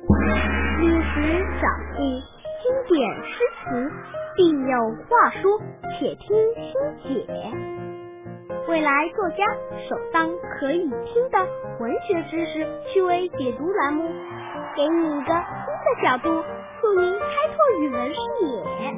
历史掌印，经典诗词，必有话说，且听新解。未来作家首当可以听的文学知识趣味解读栏目，给你一个新的角度，助您开拓语文视野。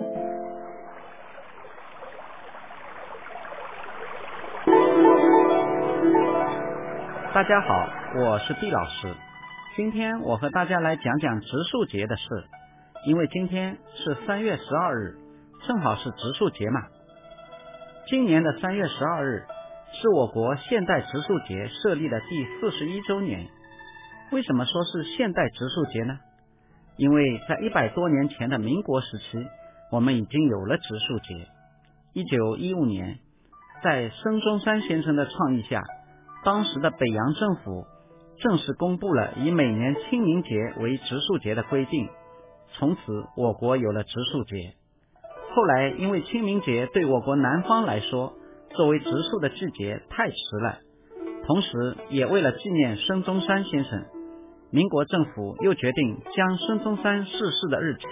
大家好，我是毕老师。今天我和大家来讲讲植树节的事，因为今天是3月12日，正好是植树节嘛。今年的3月12日是我国现代植树节设立的第41周年。为什么说是现代植树节呢？因为在100多年前的民国时期，我们已经有了植树节。1915年，在孙中山先生的倡议下，当时的北洋政府正式公布了以每年清明节为植树节的规定，从此我国有了植树节。后来因为清明节对我国南方来说作为植树的季节太迟了，同时也为了纪念孙中山先生，民国政府又决定将孙中山逝世的日期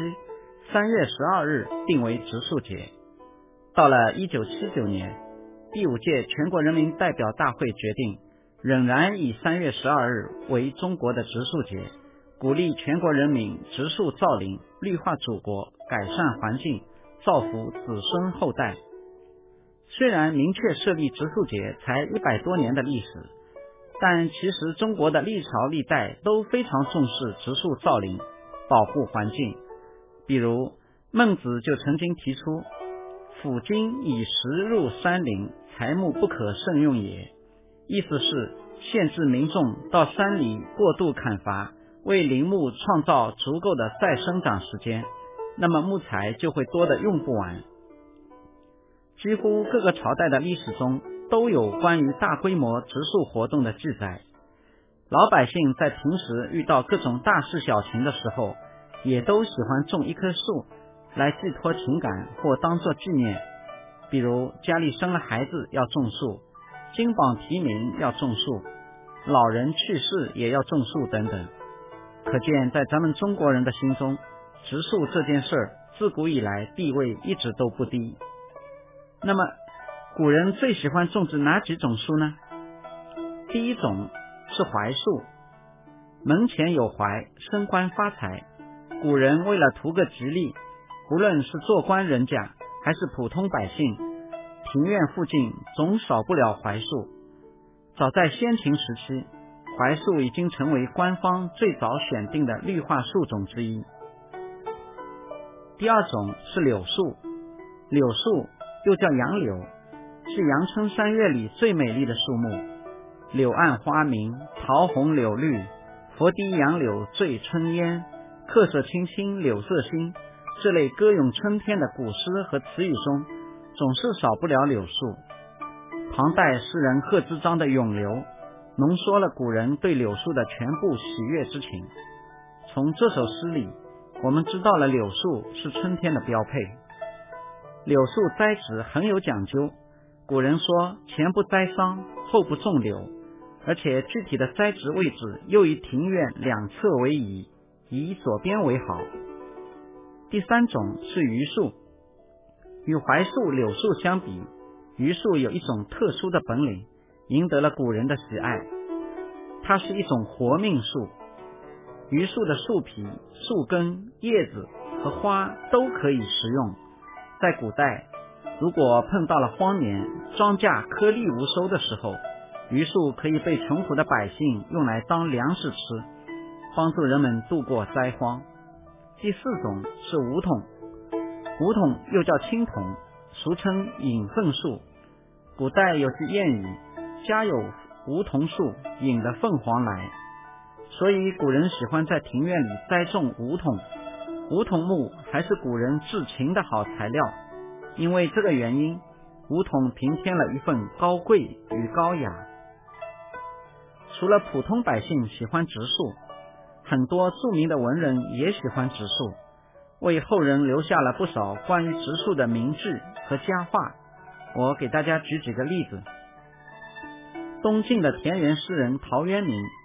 3月12日定为植树节。到了1979年，第5届全国人民代表大会决定仍然以3月12日为中国的植树节，鼓励全国人民植树造林，绿化祖国，改善环境，造福子孙后代。虽然明确设立植树节才100多年的历史，但其实中国的历朝历代都非常重视植树造林，保护环境。比如孟子就曾经提出，夫今以石入山林，材木不可胜用也。意思是限制民众到山里过度砍伐，为林木创造足够的再生长时间，那么木材就会多得用不完。几乎各个朝代的历史中都有关于大规模植树活动的记载。老百姓在平时遇到各种大事小情的时候，也都喜欢种一棵树来寄托情感或当作纪念。比如家里生了孩子要种树，金榜题名要种树，老人去世也要种树等等。可见在咱们中国人的心中，植树这件事自古以来地位一直都不低。那么古人最喜欢种植哪几种树呢？第一种是槐树。门前有槐，升官发财。古人为了图个吉利，无论是做官人家还是普通百姓，庭院附近总少不了槐树。早在先秦时期，槐树已经成为官方最早选定的绿化树种之一。第二种是柳树。柳树又叫杨柳，是阳春3月里最美丽的树木。柳暗花明，桃红柳绿，佛堤杨柳醉春烟，客舍青青柳色新，这类歌咏春天的古诗和词语中总是少不了柳树。唐代诗人贺知章的咏柳浓缩了古人对柳树的全部喜悦之情。从这首诗里，我们知道了柳树是春天的标配。柳树栽植很有讲究，古人说前不栽桑，后不种柳，而且具体的栽植位置又以庭院两侧为宜，以左边为好。第三种是榆树。与槐树、柳树相比，榆树有一种特殊的本领，赢得了古人的喜爱。它是一种活命树。榆树的树皮、树根、叶子和花都可以食用。在古代，如果碰到了荒年，庄稼颗粒无收的时候，榆树可以被穷苦的百姓用来当粮食吃，帮助人们度过灾荒。第四种是梧桐。梧桐又叫青桐，俗称引凤树。古代有句谚语，家有梧桐树，引得凤凰来。所以古人喜欢在庭院里栽种梧桐。梧桐木还是古人制琴的好材料，因为这个原因，梧桐平添了一份高贵与高雅。除了普通百姓喜欢植树，很多著名的文人也喜欢植树，为后人留下了不少关于植树的名句和佳话。我给大家举几个例子。东晋的田园诗人陶渊明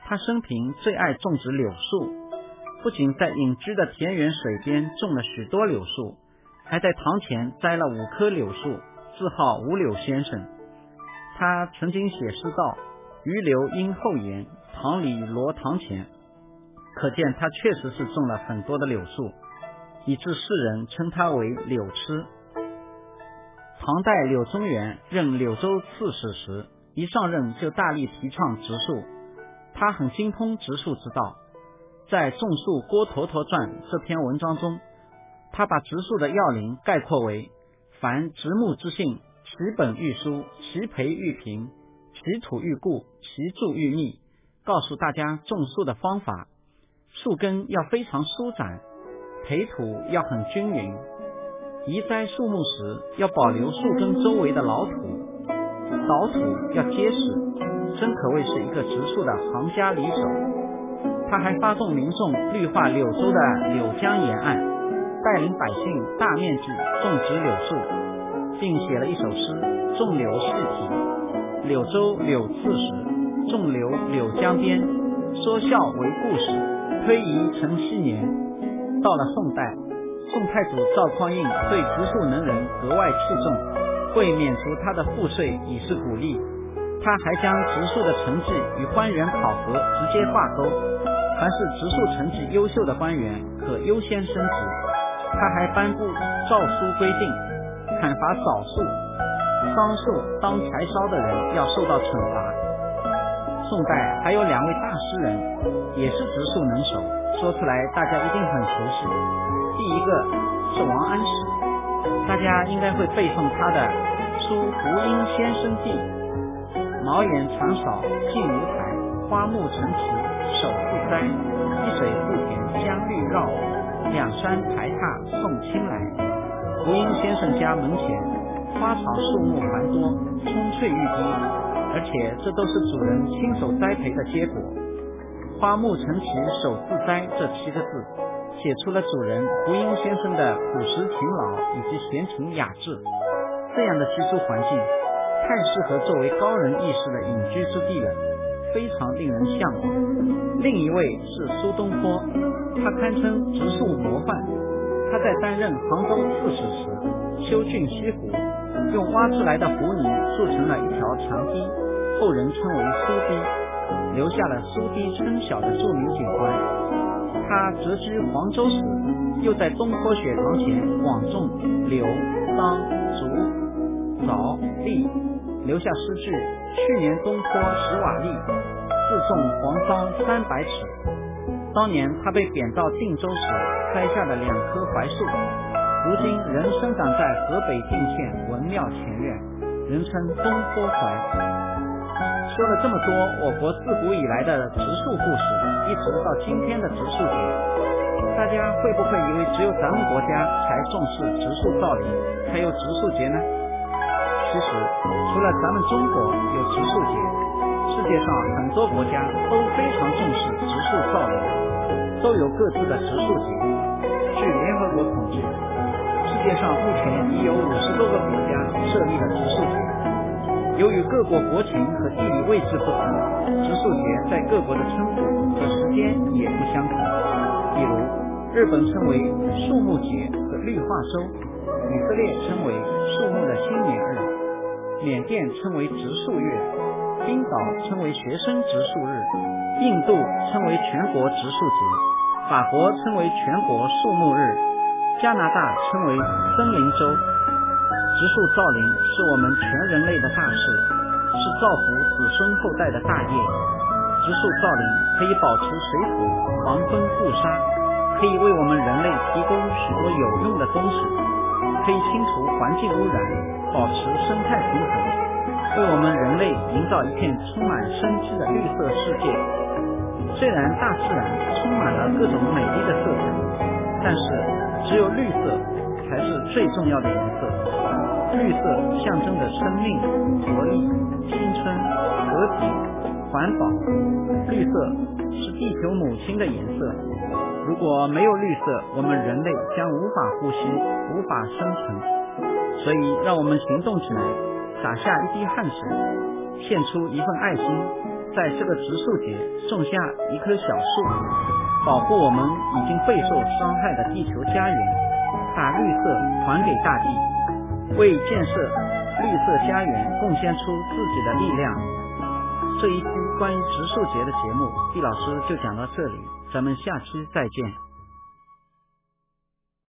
他生平最爱种植柳树，不仅在隐居的田园水边种了许多柳树，还在堂前栽了5棵柳树，自号五柳先生。他曾经写诗道：余柳荫后檐，堂里罗堂前。可见他确实是种了很多的柳树，以致世人称他为柳痴。唐代柳宗元任柳州刺史时，一上任就大力提倡植树，他很精通植树之道。在《种树郭橐驼传》这篇文章中，他把植树的要领概括为：凡植木之性，其本欲疏，其培欲平，其土欲固，其柱欲密，告诉大家种树的方法。树根要非常舒展，培土要很均匀，移栽树木时要保留树根周围的老土，倒土要结实，真可谓是一个植树的行家里手。他还发动民众绿化柳州的柳江沿岸，带领百姓大面积种植柳树，并写了一首诗《种柳细体》：柳州柳刺史，种柳柳江边，说笑为故事，推移成7年。到了宋代，宋太祖赵匡胤对植树能人格外器重，为免除他的赋税以示鼓励，他还将植树的成绩与官员考核直接挂钩，凡是植树成绩优秀的官员可优先升职。他还颁布诏书规定，砍伐枣树、桑树当柴烧的人要受到惩罚。宋代还有2位大诗人，也是植树能手，说出来大家一定很熟悉。第一个是王安石，大家应该会背诵他的《书胡应先生记》：茅檐长少尽无台，花木成池首自栽，一水四田将绿绕，两山排闼送青来。胡应先生家门前花草树木繁多，葱翠欲滴，而且这都是主人亲手栽培的结果。花木成其首自栽这7个字，写出了主人胡应先生的朴实勤劳以及闲情雅致。这样的居住环境太适合作为高人义士的隐居之地了，非常令人向往。另一位是苏东坡，他堪称植树模范。他在担任杭州刺史时，修浚西湖，用挖出来的湖泥筑成了一条长堤，后人称为苏堤，留下了苏堤春晓的著名景观。他谪居黄州时，又在东坡学堂前广种柳、桑、竹、枣、栗，留下诗句：去年东坡10瓦砾，自种黄桑300尺。当年他被贬到定州时，栽下了2棵槐树，如今仍生长在河北定县文庙前院，人称东坡槐。说了这么多我国自古以来的植树故事，一直到今天的植树节，大家会不会以为只有咱们国家才重视植树造林，才有植树节呢？其实除了咱们中国有植树节，世界上很多国家都非常重视植树造林，都有各自的植树节。据联合国统计，世界上目前已有50多个国家设立了植树节。由于各国国情和地理位置不同，植树节在各国的称呼和时间也不相同。比如日本称为树木节和绿化周，以色列称为树木的新年日，缅甸称为植树月，冰岛称为学生植树日，印度称为全国植树节，法国称为全国树木日，加拿大称为森林周。植树造林是我们全人类的大事，是造福子孙后代的大业。植树造林可以保持水土，防风固沙，可以为我们人类提供许多有用的东西，可以清除环境污染，保持生态平衡，为我们人类营造一片充满生机的绿色世界。虽然大自然充满了各种美丽的色彩，但是只有绿色才是最重要的颜色。绿色象征着生命、活力、青春、和平、环保。绿色是地球母亲的颜色，如果没有绿色，我们人类将无法呼吸，无法生存。所以让我们行动起来，洒下一滴汗水，献出一份爱心， 在这个植树节种下一棵小树，保护我们已经备受伤害的地球家园，把绿色还给大地，为建设绿色家园贡献出自己的力量。这一期关于植树节的节目，毕老师就讲到这里，咱们下期再见。